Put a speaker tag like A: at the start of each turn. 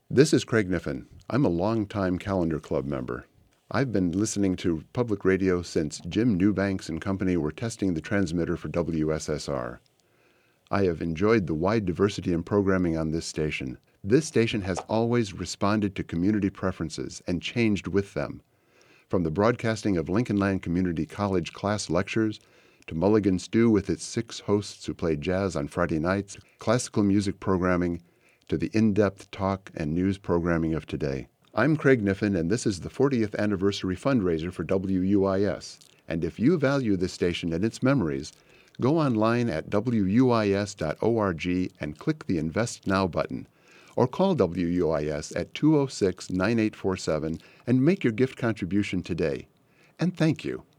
A: This is Craig Niffen. I'm a longtime Calendar Club member. I've been listening to public radio since Jim Newbanks and company were testing the transmitter for WSSR. I have enjoyed the wide diversity in programming on this station. This station has always responded to community preferences and changed with them. From the broadcasting of Lincoln Land Community College class lectures, to Mulligan Stew with its 6 hosts who play jazz on Friday nights, classical music programming, to the in-depth talk and news programming of today. I'm Craig Niffen, and this is the 40th anniversary fundraiser for WUIS. And if you value this station and its memories, go online at wuis.org and click the Invest Now button, or call WUIS at 206-9847 and make your gift contribution today. And thank you.